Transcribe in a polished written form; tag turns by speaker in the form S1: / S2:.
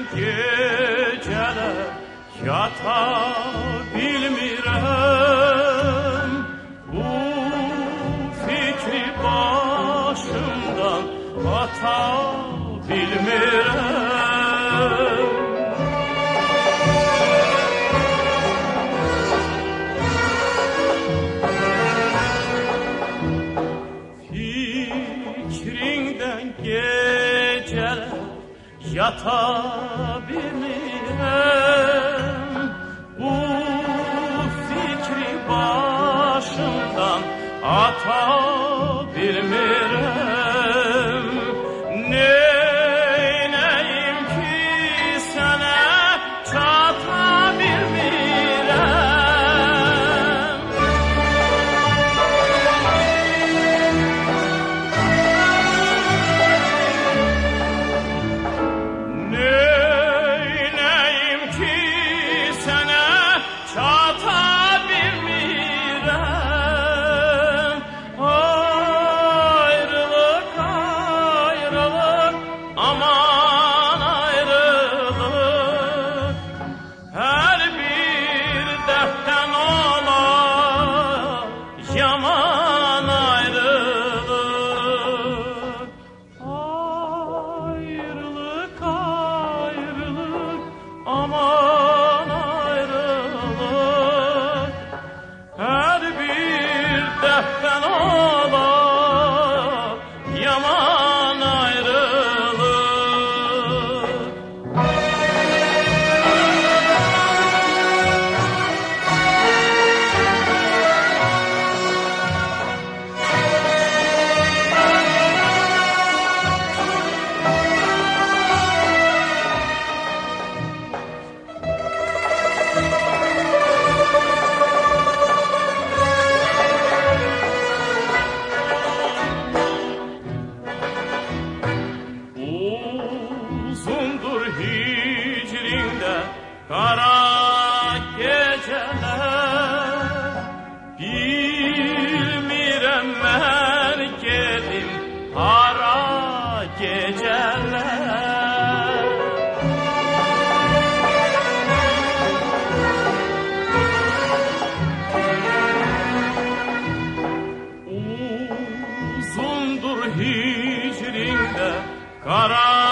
S1: geceler yata bilmirəm, bu fikri başımdan ata bilmirəm. Fikrindən geceler yata bilmirəm, bu fikri başımdan ata bilmirəm. Neynəyim ki sənə çata bilmirəm. Neynəyim ki sənə çata bilmirəm. Ayrılık, ayrılık, aman ayrılık. Hər bir dərddən olar yaman ayrılık. Ayrılık, ayrılık, aman ayrılık. Her bir dertten olar yaman ayrılık. Uzundur hicrində qara gecələr, bilmirəm mən gedim hara gecələr. Uzundur hicrində qara